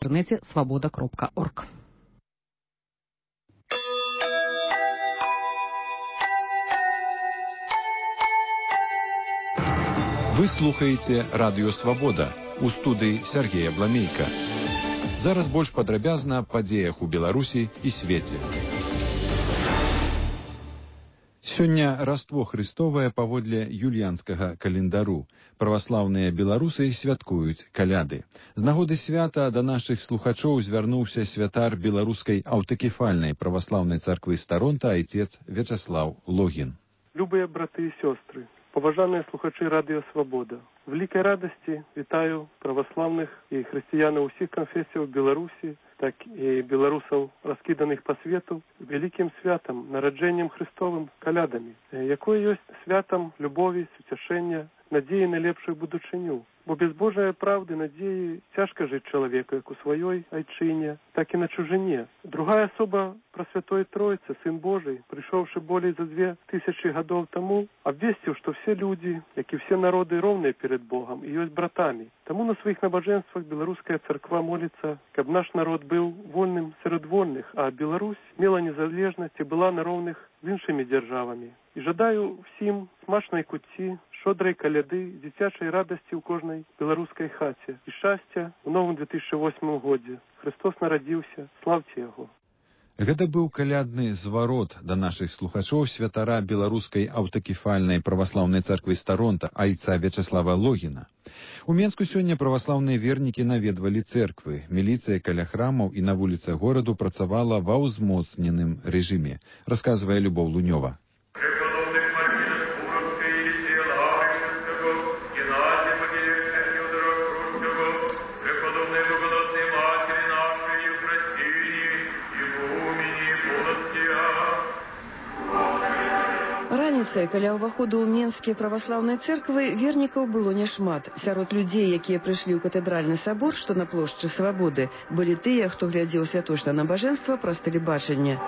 інтэрнэце свабода.орг. Вы слухаеце радыё «Свабода», у студыі Сергея Бламейка. Зараз больш падрабязна аб падзеях у Беларусі і свеце. Сёння Раство Христовае паводле юліянскага календару. Праваслаўныя беларусы святкуюць каляды. З нагоды свята да нашых слухачоў звярнуўся святар беларускай аўтакефальнай праваслаўнай царквы з Таронта айцец Вячаслаў Логін. Любыя браты і сёстры, поважаныя слухачы радыё «Свабода», в великой радости вітаю православных и християнов усіх конфессий Беларуси, так и белорусов, раскиданных по свету, великим святом, народжением Христовым, колядами, якое есть святом любови, суцешения, надеи на лепшую будучыню. Бо без Божої правди, надії, тяжко жити чоловіку, як у своїй айчині, так і на чужині. Другая особа Пресвятой Троицы, Сын Божий, пришедший более за 2000 годов тому, обвестил, что все люди, как и все народы, ровные перед Богом и есть братами. Тому на своих набоженствах Белорусская церква молится, чтобы наш народ был вольным среди вольных, а Беларусь имела незалежность и была на ровных з іншими державами. І жадаю всім смачної кутці, шодрої коляди, дитячої радості у кожній білоруській хаті і щастя у новому 2008 годі. Христос народився, славьте Його. Гэта быў калядны зварот да нашых слухачоў святара беларускай аўтакефальнай праваслаўнай царквы з Таронта айца Вячаслава Логіна. У Менску сёння праваслаўныя вернікі наведвалі цэрквы. Міліцыя каля храмаў і на вуліцах гораду працавала ва ўзмоцненым рэжыме, расказвае Любоў Лунёва. Раніцай каля ўваходу ў менскія праваслаўныя цэрквы вернікаў было няшмат. Сярод людзей, якія прыйшлі ў катэдральны сабор, што на плошчы Свабоды, былі тыя, хто глядзеў святочнае набажэнства праз тэлебачанне.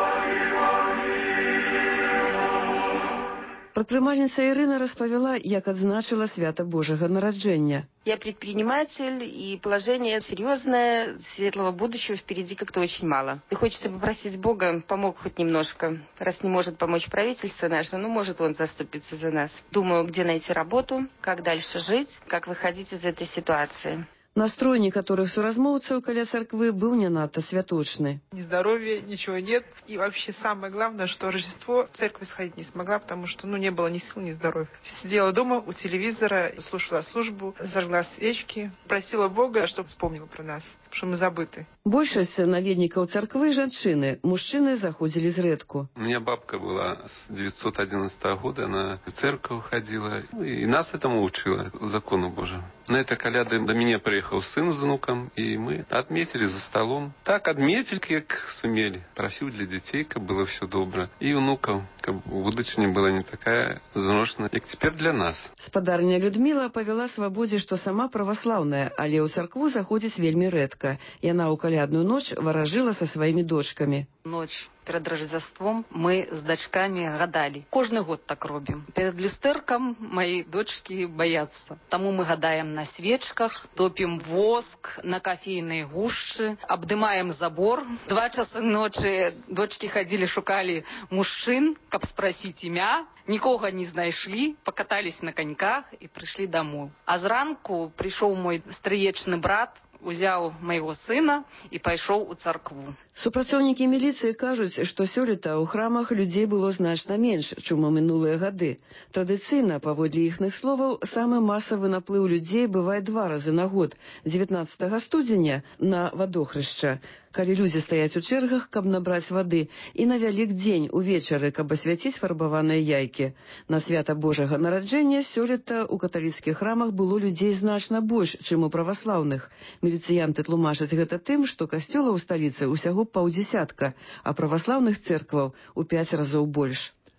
Прадпрымальніца Ірына распавяла, як адзначыла свята Божага нараджэння. Я предприниматель, и положение серьезное, светлого будущего впереди как-то очень мало. И хочется попросить Бога, помог хоть немножко. Раз не может помочь правительство наше, ну, может, он заступится за нас. Думаю, где найти работу, как дальше жить, как выходить из этой ситуации. Настрой некоторых суразмоўцаў каля царквы быў не надта святочны. Ни здоровья, ничего нет. И вообще самое главное, что Рождество в церковь сходить не смогла, потому что не было ни сил, ни здоровья. Сидела дома у телевизора, слушала службу, зажгла свечки, просила Бога, чтобы вспомнил про нас, что мы забыты. Большасць наведнікаў царквы жанчыны, мужчыны заходзілі зрэдку. У меня бабка была с 911 года, она в церковь ходила, и нас этому учила, закону Божьему. На этой коляды до меня приехал сын с внуком, и мы отметили за столом. Так отметили, как сумели. Просил для детей, как было все добро. И внуков, как будучыня была не такая заношена, как теперь для нас. Спадарня Людмила павяла Свабодзе, што сама праваслаўная, але ў царкву заходзіць вельмі рэдка. Яна ў калядную ноч варажыла са сваімі дочкамі. Ночь перед Рождеством мы с дочками гадали. Кожный год так робим. Перед люстерком мои дочки боятся. Тому мы гадаем на свечках, топим воск на кофейные гущи, обдымаем забор. 2 часа ночи дочки ходили, шукали мужчин, как спросить имя. Никого не знайшли, покатались на коньках и пришли домой. А зранку пришел мой стрыечный брат, узяў майго сына і пайшоў у царкву. Супрацоўнікі міліцыі кажуць, што сёлета ў храмах людзей было значна менш, чым у мінулыя гады. Традыцыйна, паводле іхных словаў, самы масавы наплыў людзей бывае 2 разы на год. 19 студзеня на вадохрышча, калі людзі стаяць у чэргах, каб набраць вады, і на Вялікдзень увечары, каб асвяціць фарбаваныя яйкі. На свята Божага нараджэння сёлета ў каталіцкіх храмах было людзей значна больш, чым у праваслаўных. Міліцыянты тлумачаць гэта тым, што касцёлаў у сталіцы ўсяго паўдзесятка, а праваслаўных цэркваў у 5 разоў больш.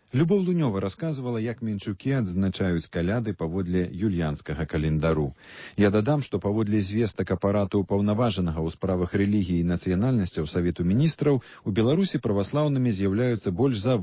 Любоў Лунёва расказвала, як менчукі адзначаюць каляды паводле юльянскага календару. Я дадам, што паводле звестак апарату паўнаважанага ў справах рэлігіі і нацыянальнасцяў Савету міністраў, у Беларусі праваслаўнымі з'яўляюцца больш за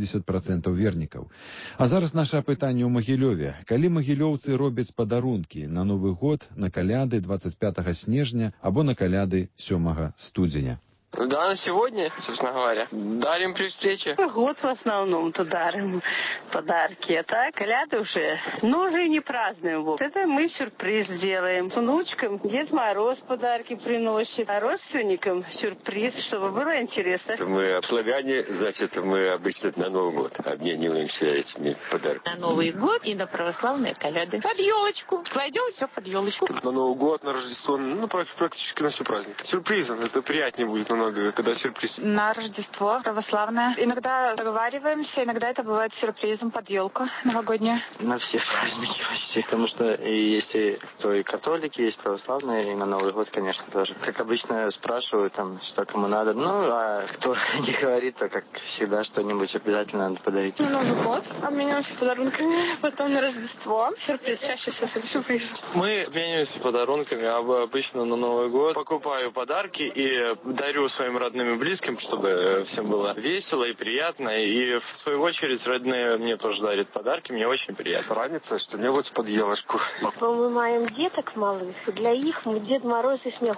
80% вернікаў. А зараз наша апытанне ў Магілёве. Калі магілёўцы робяць падарункі на Новы год, на каляды 25 снежня або на каляды 7 студзеня? Да, на сегодня, собственно говоря. Дарим при встрече. Год в основном-то дарим подарки. А так, коляды уже, уже не празднуем. Это мы сюрприз делаем. С внучкам Дед Мороз подарки приносит, а родственникам сюрприз, чтобы было интересно. Мы славяне, значит, мы обычно на Новый год обмениваемся этими подарками. На Новый год и на православные коляды. Под елочку. Кладем все под елочку. На Новый год, на Рождество, практически на все праздники. Сюрпризом, это приятнее будет намного, когда сюрприз. На Рождество православное. Иногда договариваемся, иногда это бывает сюрпризом под елку новогоднюю. На все праздники почти. Потому что есть и католики, есть православные, и на Новый год, конечно, тоже. Как обычно спрашивают, что кому надо. А кто не говорит, то, как всегда, что-нибудь обязательно надо подарить. На Новый год обмениваемся подарунками, потом на Рождество. Сюрприз, чаще всего сюрприз. Мы обмениваемся подарунками, обычно на Новый год. Покупаю подарки и дарю своим родным и близким, чтобы всем было весело и приятно. И в свою очередь родные мне тоже дарят подарки, мне очень приятно. Ранится что-нибудь под елочку. Мы маем деток малых, для их мы Дед Мороз и снег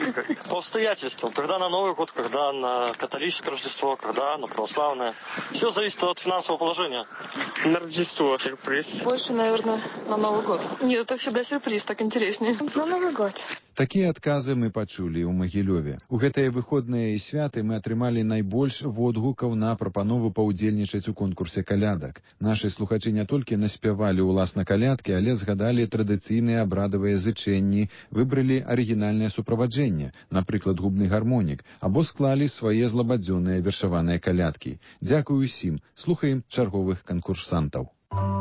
в По обстоятельствам. Когда на Новый год, когда на католическое Рождество, когда на православное. Все зависит от финансового положения. На Рождество сюрприз. Больше, наверное, на Новый год. Нет, это всегда сюрприз, так интереснее. На Новый год. Такія адказы мы пачулі ў Магілёве. У гэтыя выходныя і святы мы атрымалі найбольш водгукаў на прапанову паўдзельнічаць у конкурсе калядак. Нашы слухачы не толькі наспявалі ўласна калядкі, але згадалі традыцыйныя абрадавыя зычэнні, выбралі арыгінальнае суправаджэнне, напрыклад, губны гармонік, або склалі свае злабадзённыя вершаваныя калядкі. Дзякую усім. Слухаем чарговых канкурсантаў.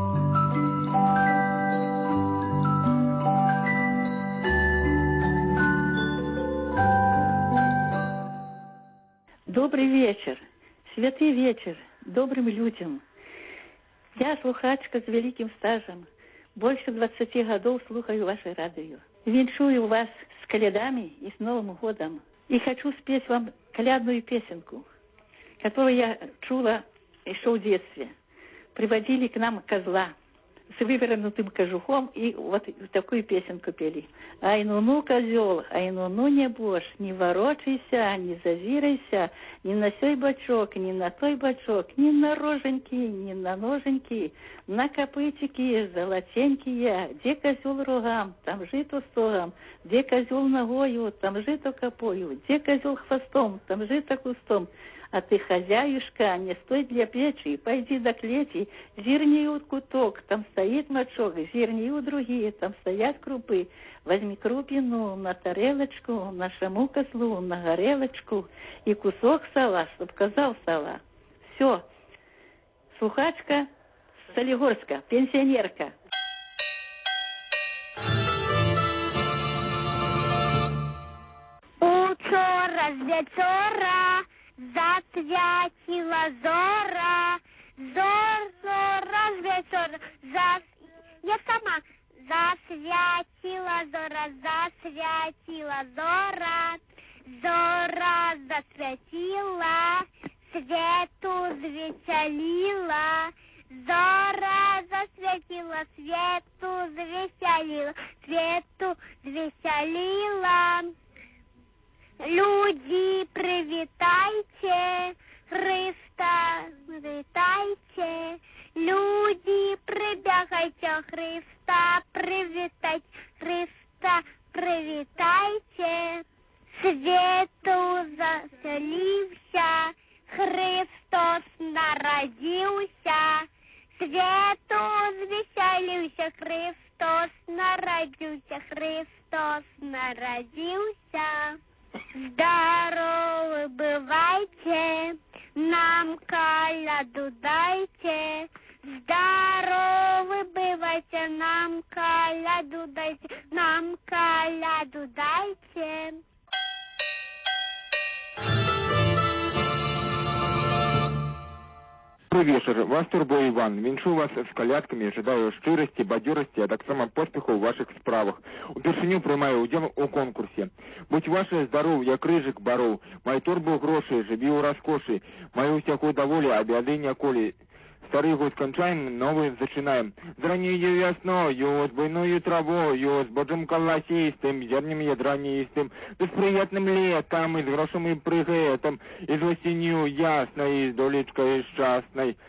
Добрый вечер, святый вечер добрым людям. Я слухачка с великим стажем. Больше 20 годов слухаю ваше радио. Венчую вас с колядами и с Новым годом. И хочу спеть вам колядную песенку, которую я чула еще в детстве. Приводили к нам козла с вывернутым кожухом и вот такую песенку пели. Ай, ну, козел, ай, ну, небось, не ворочайся, не зазирайся, ни на сей бочок, ни на той бочок, ни на роженьки, ни на ноженьки, на копытики золотенькие, где козел рогам, там жито стогом, где козел ногою, там жито копою, где козел хвостом, там жито кустом. А ты, хозяюшка, не стой для печи, пойди до клети, зерни у куток, там стоит мочок, зерни у другие, там стоят крупы. Возьми крупину на тарелочку, нашему козлу на горелочку и кусок сала, чтоб коза встала. Все. Слухачка Солигорска, пенсионерка. Учора з вечора засвятила зора, зора з вечора, я сама. Засвятила зора, зора засвятила, свету звеселила, зора засвятила, свету звеселила. Люди, привитайте, Христа витайте, люди, прибягайте, Христа привитайте, Христа привитайте. Свету заселився, Христос народился, свету звеселился, Христос народился, Христос народился. Здоровы бывайте, нам коляду дайте. Здоровы бывайте, нам коляду дайте, нам коляду дайте. Добрый вечер. Вас турбуе Иван. Віншую вас с колядками, ожидаю шчырасці, бадзёрасці, а таксама поспеху ў ваших справах. Упершыню прымаю удзел у конкурсе. Будь ваше здароўе, крыжык бароў, май торбу грошай, жыві ў раскошы, маю ўсяго даволі, а бяды ніколі. Старый год кончаем, новый зачинаем. З раннею весною, з буйною травою, з боджим колосистым, зернем ядранистым, да с приятным летом, и с грошем и прыгетом, и с осенью ясной, и с долечкой счастной.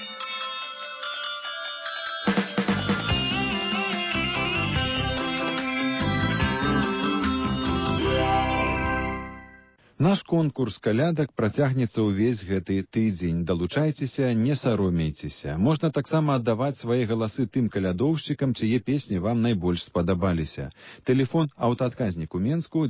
Наш конкурс калядак працягнецца ўвесь гэты тыдзень. Далучайцеся, не саромейцеся. Можна таксама аддаваць свае галасы тым калядоўшчыкам, чые песні вам найбольш спадабаліся. Тэлефон аўтаадказнік у Менску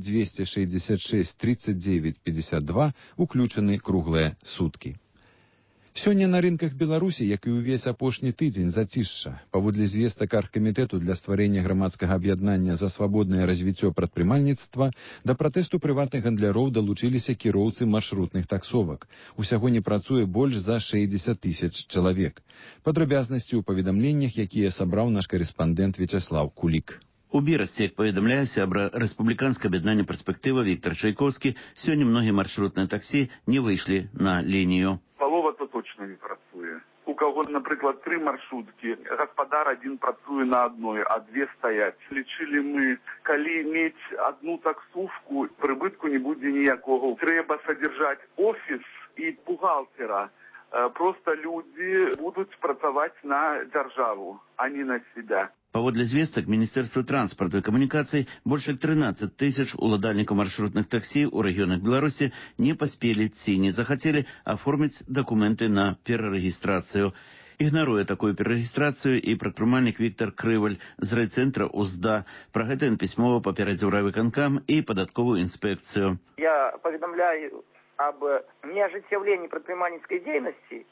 266 39 52, уключаны круглыя суткі. Сёння на рынках Беларусі, як і ўвесь апошні тыдзень, зацішша. Паводле звестак аргкамітэту для стварэння грамадскага аб'яднання за свабоднае развіццё прадпрымальніцтва, да пратэсту прыватных гандляроў далучыліся кіроўцы маршрутных таксовак. Усяго не працуе больш за 60 000 чалавек. Падрабязнасці ў паведамленнях, якія сабраў наш карэспандэнт Вячеслав Кулик. У Берасці, як паведамляе сябра рэспубліканскае аб'яднання перспектыва Віктор Чайковскі, сёння многія маршрутныя таксі не выйшлі на лінію. Палова то точно не працуе. У каго, напрыклад, 3 маршруткі, гаспадар адзін працуе на адной, а 2 стаяць. Лічылі мы, калі мець адну таксówку, прыбытку не будзе ніякого. Трэба садзяржаць офіс і бухгалтера. Просто люди будуць працаваць на дзяржаву, а не на себя. Паводле звестак Міністэрства транспарту і камунікацый больш як 13 000 уладальнікаў маршрутных таксі ў рэгіёнах Беларусі не паспелі ці не захацелі аформіць дакументы на перарэгістрацыю. Ігнаруе такую перарэгістрацыю і прадпрымальнік Віктор Крываль з райцэнтра УЗДА. Пра гэта ён пісьмова папярэдзіў райвыканкам і падатковую інспекцыю. Я паведамляю об неожыццяўленні прадпрымальніцкай дзейнасці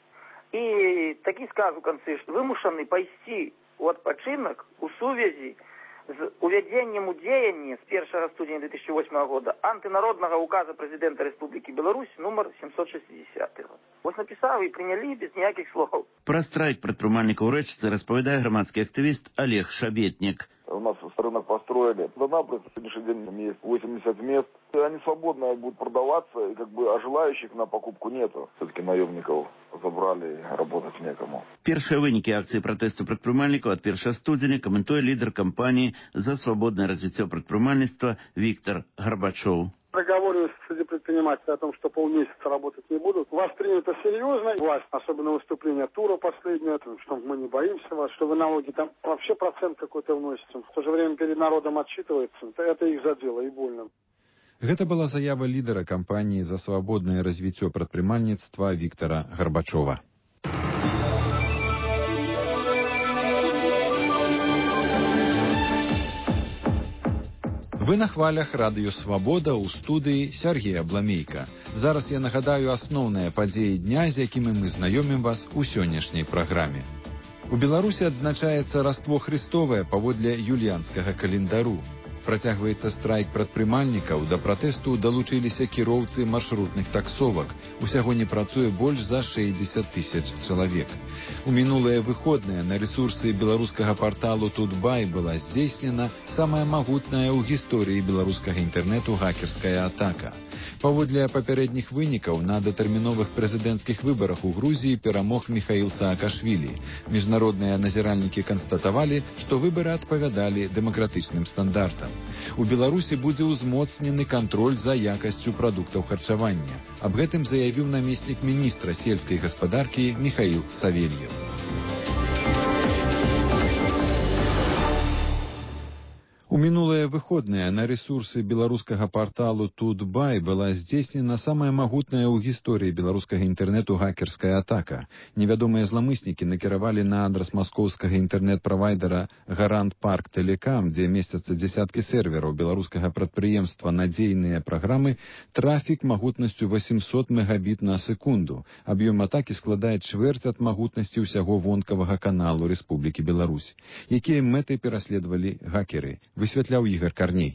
і такі скажу канцы, што вымушаны пайсці у адпачынак у сувязі з увядзеннем у дзеянні з 1 студзеня 2008 года антынароднага указа прэзідэнта Рэспублікі Беларусь нумар 760. Вось напісаў і прынялі без ніякіх слов. Пра страйк прадпрымальнікаў рэчыцы распавядае грамадскі актывіст Олег Шабетнік. У нас рынок построили. На сегодняшний день есть 80 мест. Они свободно будут продаваться, и а желающих на покупку нету. Все-таки наемников забрали, работать некому. Першыя вынікі акцыі пратэсту прадпрымальнікаў ад 1 студзеня каментуе лідар кампаніі за свабоднае развіццё прадпрымальніцтва Віктор Горбачоў. Проговорились среди предпринимателей о том, что полмесяца работать не будут. Воспринято серьезно. Власть, особенно выступление Тура последнее, что мы не боимся вас, что вы налоги там вообще процент какой-то вносите. В то же время перед народом отчитывается. Это их задело и больно. Гэта была заява лідара кампаніі за свабоднае развіццё прадпрымальніцтва Віктора Горбачова. Вы на хвалях радыё «Свабода» ў студыі Сергея Бламейка. Зараз я нагадаю асноўныя падзеі дня, з якімі мы знаёмім вас у сённяшняй праграме. У Беларусі адзначаецца Раство Христовае паводле юліянскага календару. Працягваецца страйк прадпрымальнікаў, да пратэсту далучыліся кіроўцы маршрутных таксовак. Усяго не працуе больш за 60 000 чалавек. У мінулыя выходныя на рэсурсы беларускага парталу Тутбай была здзейснена самая магутная ў гісторыі беларускага інтэрнэту хакерская атака. Паводле папярэдніх вынікаў на датэрміновых прэзідэнцкіх выбарах у Грузіі перамог Міхаіл Саакашвілі. Міжнародныя назіральнікі канстатавалі, што выбары адпавядалі дэмакратычным стандартам. У Беларусі будзе ўзмоцнены кантроль за якасцю прадуктаў харчавання. Аб гэтым заявіў намеснік міністра сельскай гаспадаркі Міхаіл Савельев. У мінулыя выходныя на рэсурсы беларускага парталу Тутбай была здзейснена самая магутная ў гісторыі беларускага інтэрнэту хакерская атака. Невядомыя зламыснікі накіравалі на адрас маскоўскага інтэрнэт-правайдера Гарант Парк Тэлекам, дзе месцяцца дзесяткі сервераў беларускага прадпрыемства «Надзейныя праграмы», трафік магутнасцю 800 мегабіт на секунду. Аб'ём атакі складае чвэрць ад магутнасці ўсяго вонкавага каналу Рэспублікі Беларусь. Якія мэты пераследавалі хакеры? Высвятляў Ігор Карней.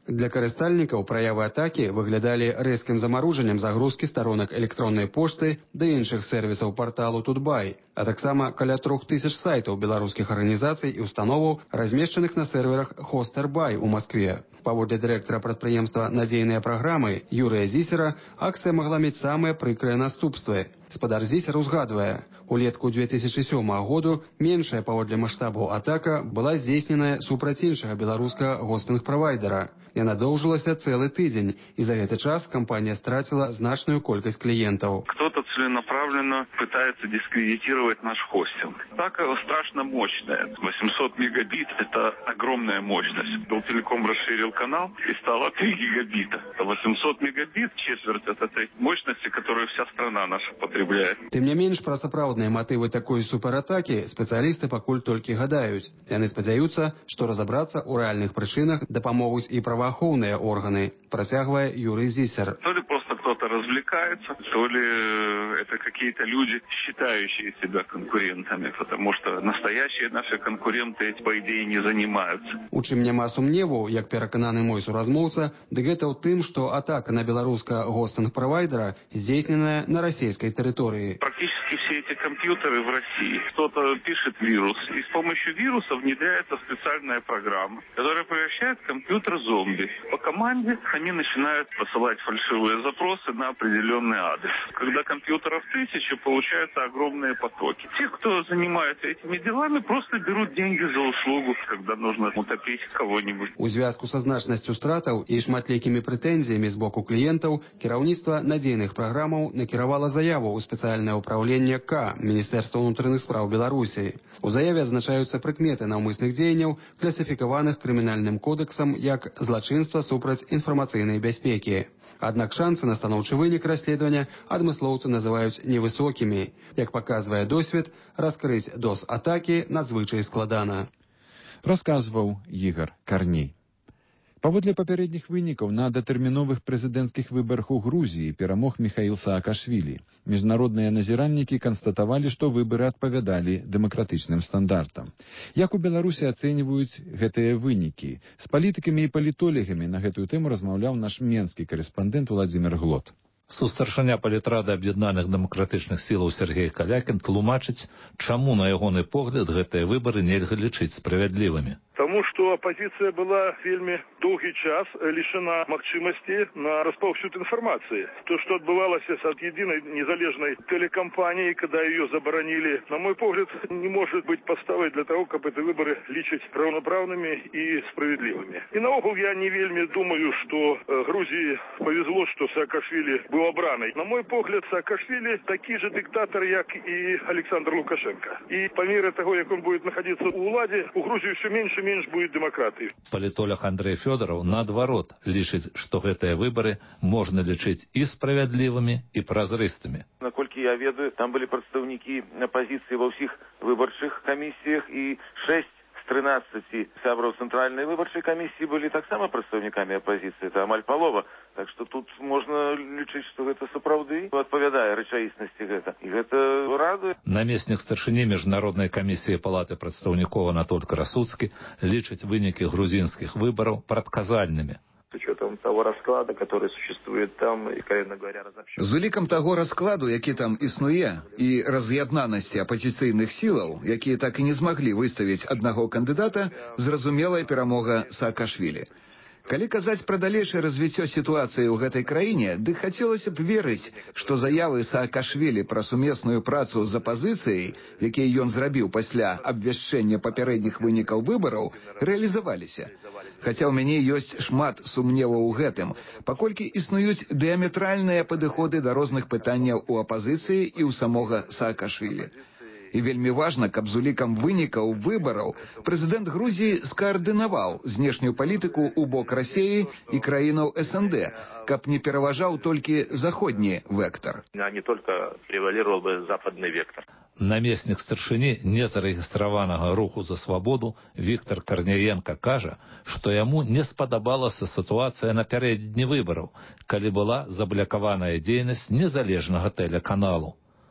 Для карыстальнікаў праявы атакі выглядалі рэзкім замарожаннем загрузкі старонак электроннай пошты да іншых сервісаў парталу Тутбай, а таксама каля 3000 сайтаў беларускіх арганізацый і установаў, размешчаных на серверах Хостербай у Маскве. Паводле дырэктара прадпрыемства «Надзейныя праграмы» Юрыя Зісера, акцыя магла мець самыя прыкрыя наступствы. Спадар Зісер узгадвае, улетку 2007 году меншая паводле маштабаў атака была здзейсненая супраць іншага беларускага гостинг-правайдера. Яна доўжылася цэлы тыдзень, і за гэты час кампанія страціла значную колькасць клиентов. Кто-то целенаправленно пытается дискредитировать наш хостинг. Атака страшно мощная. 800 мегабит – это огромная мощность. Белтелеком расширил канал и стало 3 гигабита. 800 мегабит – четверть от этой мощности, которую вся страна наша потребляет. Тым не менш, пра сапраўдныя матывы такой суператакі спецыялісты пакуль толькі гадаюць. Яны спадзяюцца, што разабрацца ў рэальных прычынах дапамогуць і праваахоўныя органы, працягвае Юрий Зисер. То ли просто кто-то развлекается, то ли это какие-то люди, считающие себя конкурентами, потому что настоящие наши конкуренты, по идее, не занимаются. У чым няма сумневу, як перакананы мой суразмоўца, дык гэта ў тым, што атака на беларуска гостинг-правайдера здзейсненая на расійскай территории. Практически все эти компьютеры в России. Кто-то пишет вирус, и с помощью вируса внедряется специальная программа, которая превращает компьютер в зомби. По команде они начинают посылать фальшивые запросы на определенный адрес. Когда компьютеров 1000, получаются огромные потоки. Те, кто занимается этими делами, просто берут деньги за услугу, когда нужно утопить кого-нибудь. У звязку са значнасцю стратаў і шматлікімі прэтэнзіямі з боку кліентаў, кіраўніцтва надзейных праграмаў накіравала заяву ў спецыяльнае ўпраўленне К Міністэрства ўнутраных спраў Беларусі. У заяве адзначаюцца прыкметы наўмысных дзеянняў, класіфікаваных крымінальным кодэксам як злачынства супраць інфармацыйнай бяспекі. Аднак шансы на станоўчы вынік расследавання адмыслоўцы называюць невысокімі. Як паказвае досвед, раскрыць DOS-атакі надзвычай складана. Расказваў Ігор Карней. Паводле папярэдніх вынікаў на датэрміновых прэзідэнцкіх выбарах у Грузіі перамог Міхаіл Саакашвілі. Міжнародныя назіраннікі канстатавалі, што выбары адпавядалі дэмакратычным стандартам. Як у Беларусі ацэньваюць гэтыя вынікі? З палітыкамі і палітолагамі на гэтую тэму размаўляў наш менскі карэспандэнт Владзімир Глот. Сустаршыня палітрады аб'яднаных дэмакратычных сілаў Сергей Калякін тлумачыць, чаму, на ягоны погляд, гэтыя выбары нельга лічыць справядлівымі. Тому что оппозиция была вельми долгий час лишена магчимости на распаўсюд информации. То, что отбывалось от единой незалежной телекомпании, когда ее заборонили, на мой погляд, не может быть подставой для того, чтобы эти выборы лічыць равноправными и справедливыми. И наогул я не вельми думаю, что Грузии повезло, что Саакашвили был обраный. На мой погляд, Саакашвили такий же диктатор, как и Александр Лукашенко. И по мере того, как он будет находиться у влади, у Грузии все меньше будет дэмакратыі. Палітолог Андрей Фёдоров, наадварот, лічыць, што гэтыя выбары можна лічыць і справядлівымі, і празрыстымі. Наколькі я ведаю, там былі прадстаўнікі апазіцыі ва ўсіх выбарчых камісіях, і 6 з 13 сябраў цэнтральнай выбарчай камісіі былі таксама прадстаўнікамі апазіцыі. Это амаль палова. Так што тут можна лічыць, што гэта сапраўды адпавядае рэчаіснасці гэта. І гэта радуе. Намеснік старшыні Міжнароднай камісіі Палаты прадстаўнікоў Анатоль Красуцкі лічыць вынікі грузінскіх выбараў прадказальнымі. С учетом того расклада, который существует там, и, откровенно говоря, разобщен. З улікам таго раскладу, які там існуе, і раз'яднанасці апазіцыйных сілаў, якія так і не змаглі выставіць аднаго кандыдата, зразумелая перамога Саакашвілі. Калі казаць пра далейшае развіццё сітуацыі ў гэтай краіне, дык хацелася б верыць, што заявы Саакашвілі пра сумесную працу з апазіцыяй, якія ён зрабіў пасля абвяшчэння папярэдніх вынікаў выбараў, рэалізаваліся. Хаця ў мяне ёсць шмат сумневаў у гэтым, паколькі існуюць дыаметральныя падыходы да розных пытанняў у апазіцыі і ў самога Саакашвілі. І вельмі важна, каб з улікам вынікаў выбараў прэзідэнт Грузіі скаардынаваў знешнюю палітыку ў бок Расіі і краінаў СНД, каб не пераважаў толькі заходні вектар. А не только превалировал бы западный вектор. Намеснік старшыні незарэгістраванага руху за свабоду Віктор Карняенка кажа, што яму не спадабалася сітуацыя напярэдадні выбараў, калі была заблакаваная дзейнасць незалежнага тэлеканалу.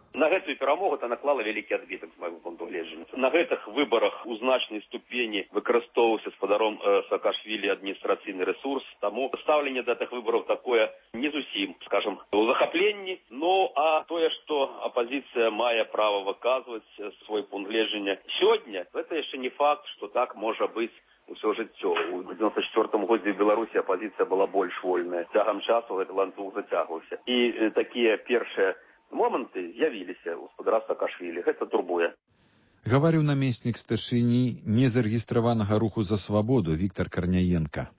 На гэтую перамогу это наклала вялікі адбітак з майго пункту гледжання. На гэтых выбарах у значнай ступені выкарыстоўваўся спадаром Саакашвілі адміністрацыйны рэсурс, таму стаўленне да гэтых выбараў такое не зусім, скажем, у захапленні. Ну, а тое, што апазіцыя мае права выказваць свой пункт гледжання сёння, гэта яшчэ не факт, што так можа быць усё жыццё. У 94 годзе в Беларусі апазіцыя была больш вольная. Цягам часу гэты ланцуг зацягваўся. І такія першыя моманты з'явіліся ў спадара Саакашвілі. Гэта турбуе. Гаварыў намеснік старшыні незарэгістраванага руху за свабоду Віктор Карняенка.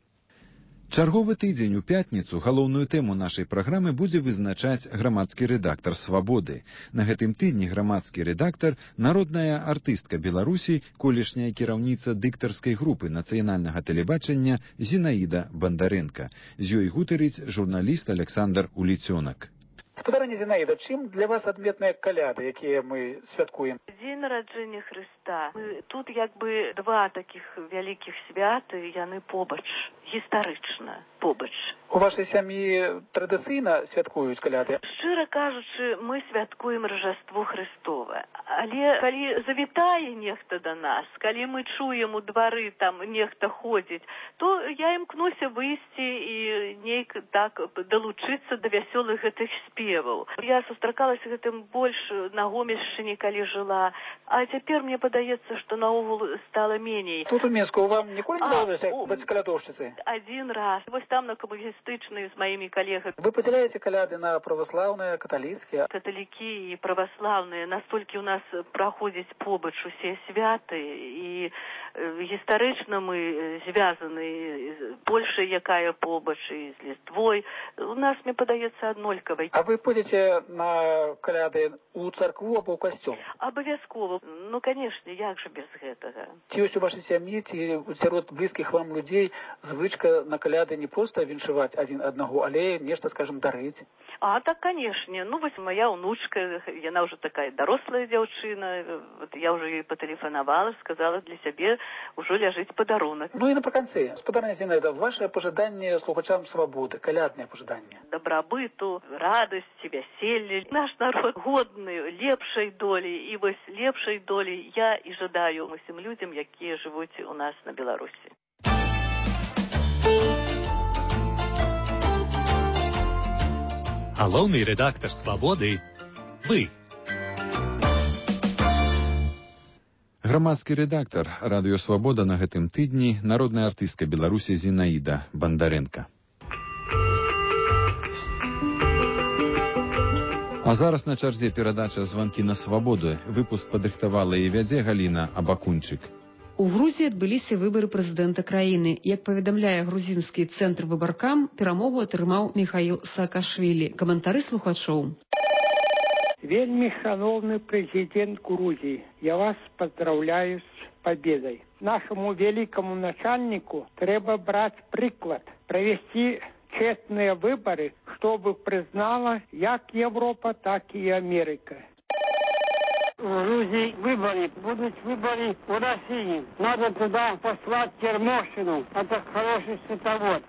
Чарговы тыдзень у пятніцу галоўную тэму нашай праграмы будзе вызначаць грамадскі рэдактар «Свабоды». На гэтым тыдні грамадскі рэдактар, народная артыстка Беларусі, колішняя кіраўніца дыктарскай групы нацыянальнага тэлебачання Зінаіда Бандарэнка. З ёй гутарыць журналіст Александр Уліцёнак. Спадарыня Зінаіда, чым для вас адметныя каляды, якія мы святкуем? Дзень нараджэння Хрыста. Тут як бы два такіх вялікіх святы, яны побач, гістарычна побач. У вашай сям'і традыцыйна святкуюць каляды? Шчыра кажучы, мы святкуем Рождество Христове. Але калі завітае нехта да нас, калі мы чуем у двары, там нехта ходзіць, то я імкнуся выйсці і нейк так далучыцца да вясёлых гэтых спеваў. Я сустракалася гэтым больш на Гомельшчыне, калі жыла, а цяпер мне падаецца, што наогул стала меней. Тут у Мінску вам ніколі не давалася быць калядоўшчыцай? Один раз. Вось там на камуністычнай з маімі калегамі. Вы падзяляеце каляды на праваслаўныя, каталіцкія? Каталікі і праваслаўныя, настолькі ў нас праходзяць побач усе святы, і гістарычна мы звязаны, Польша, якая побач, і з Літвой. У нас, мне падаецца, аднолькавай. А вы пойдзеце на каляды у царкву або ў касцёл? Абавязкова. Ну, канешне, як жа без гэтага? Ці ёсць у вашай сям'і, ці сярод блізкіх вам людзей звычка на каляды не проста віншаваць адзін аднаго, але нешта, скажем, дарыць? А, так, канешне. Ну, вось моя унучка, яна ўжо такая дарослая дзяўчына, вот я ўжо ёй патэлефанавала, сказала, для сябе ўжо ляжыць падарунак. Ну і напрыканцы, спадарня Зінаіда, ваше пажаданне слухачам свабоды, каляднае пажаданне? Дабрабыту, радасці, вяселля. Наш народ годны лепшай долі, і вось лепшай долі я і жадаю усім людзям, якія жывуць у нас на Беларусі. Галоўны рэдактар «Свабоды» – вы. Грамадскі рэдактар радыё «Свабода» на гэтым тыдні народная артыстка Беларусі Зінаіда Бандарэнка. А зараз на чарзе перадача «Званкі на свабоду». Выпуск падрыхтавала і вядзе Галіна Абакунчык. У Грузіі адбыліся выбары прэзідэнта краіны. Як паведамляе грузінскі цэнтр выбаркам, перамогу атрымаў Міхаіл Саакашвілі. Каментары слухачоў. Вельмі шановны прэзідэнт Грузіі, я вас поздравляю з победой. Нашему великому начальнику трэба браць прыклад, правесці честные выборы, чтобы признала як Европа, так и Америка. В Грузии выборы, будут выборы в России. Надо туда послать Ермошину, это хороший световод.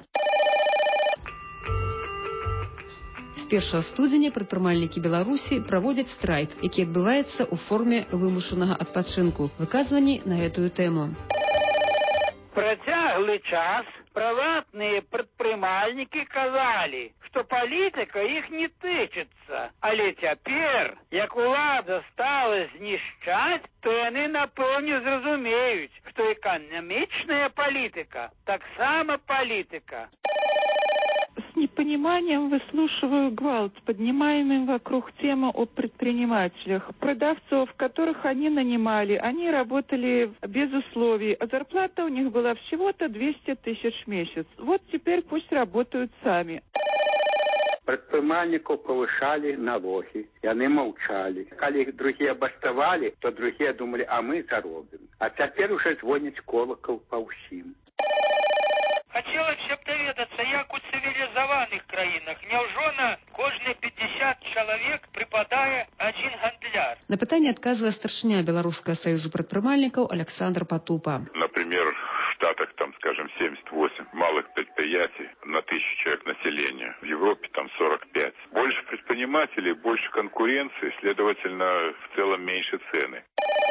З 1 студзеня прадпрымальнікі Беларусі праводзяць страйк, які адбываецца ў форме вымушанага адпачынку. Выказванні на гэтую тэму. Протяглый час приватные предпринимальники казали, что политика их не тычется. Але теперь, як улада стала знішчаць, то яны напэўне зразумеюць, что экономичная политика так само политика. С непониманием выслушиваю гвалт, поднимаемый вокруг темы о предпринимателях. Продавцов, которых они нанимали, они работали без условий, а зарплата у них была всего-то 200 тысяч в месяц. Вот теперь пусть работают сами. Предпринимальников повышали налоги, и они молчали. Когда их другие бастовали, то другие думали, а мы заробим. А теперь уже звонит колокол по усім. Хотелось б доведаться, як у цивилизованных краинах. Няўжо на кожные 50 человек припадае один гандляр? На пытанне адказвае старшыня Беларускага саюзу прадпрымальнікаў Александр Патупа. Например, в Штатах, там, скажем, 78 малых предприятий на 1000 человек населения. уровня. В Европе там 45. Больше предпринимателей, больше конкуренции, следовательно, в целом меньше цены.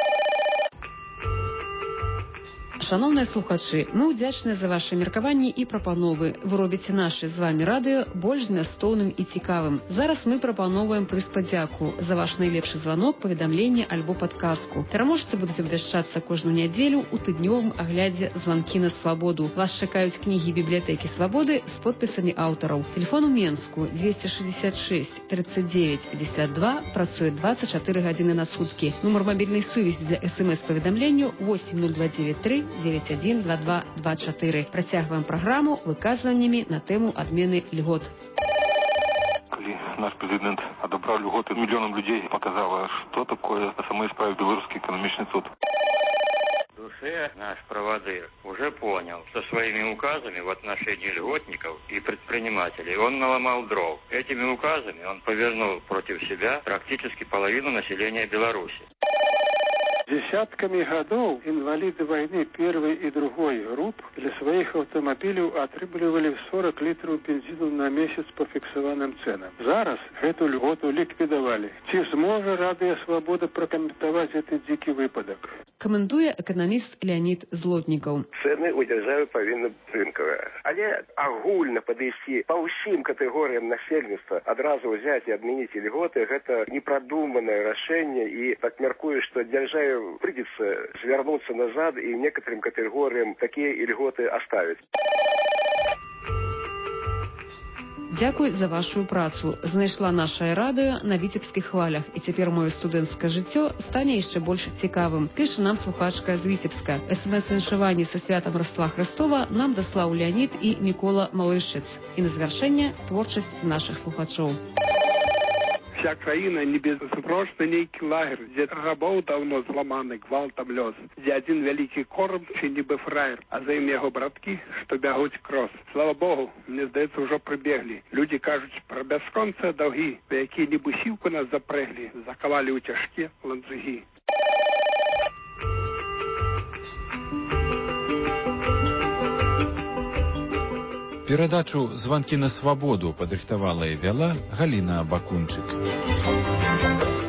Шановныя слухачы, мы ўдзячныя за ваши меркаванні і прапановы. Вы робіце наше з вами радыё больш змястоўным і цікавым. Зараз мы прапановваем прыз падзяку за ваш найлепшы званок, паведамленне альбо падказку. Пераможцы будуць абвяшчацца кожную нядзелю ў тыднёвым аглядзе «Званкі на свабоду». Вас чакаюць кнігі бібліятэкі свабоды з подпісамі аўтараў. Тэлефон у Менску 266 39 52, працуе 24 гадзіны на суткі. Нумар мабільнай сувязі для СМС-паведамленняў 8029 912224. Працягваем праграму выказваннямі на тэму адмены льгот. Калі наш прэзідэнт адабраў льготы мільёнам людзей, показала, что такое на самой справе белорусский экономичный суд. В душе наш праводыр уже понял, что своими указами в отношении льготников и предпринимателей он наломал дров. Этими указами он повернул против себя практически половину населения Беларуси. Десятками годов инвалиды войны первой и другой групп для своих автомобилей отрабатывали 40 литров бензина на месяц по фиксованным ценам. Зараз эту льготу ликвидовали. Ці зможа Радыё Свобода прокомментовать этот дикий выпадок? Каментуе экономист Леонид Злотников. Цены у державы повинны рынковые. Але агульно подойти по всем категориям насельніцтва, одразу взять и отменить льготы, это непродуманное решение, и так меркую, что державе придется свернуться назад и некоторым категориям такие льготы оставить. Дзякуй за вашу працу. Знайшла нашае радыё на віцебскіх хвалях, і цяпер маё студэнцкае жыццё стане яшчэ больш цікавым. Піша нам слухачка з Віцебска. СМС-віншаванні са святам Рождества Христова нам даслаў Леонид і Мікола Малышыц. І на завяршэнне творчасць нашых слухачоў. Вся краіна не беззапрочна нейкі лагер, дзе рабоў даўно зламаны гвалтам лёс, дзе адзін вялікі корм чи нібы фраер, а за ім яго браткі, што бягуць крос. Слава Богу, мне здаецца, ўжо прыбеглі. Людзі кажуць пра бясконцыя даўгі, па якія нібы сілку нас запрэглі, закавалі ў цяжкія ланцугі. Перадачу «Званкі на свабоду» падрыхтавала і вяла Галіна Бакунчык.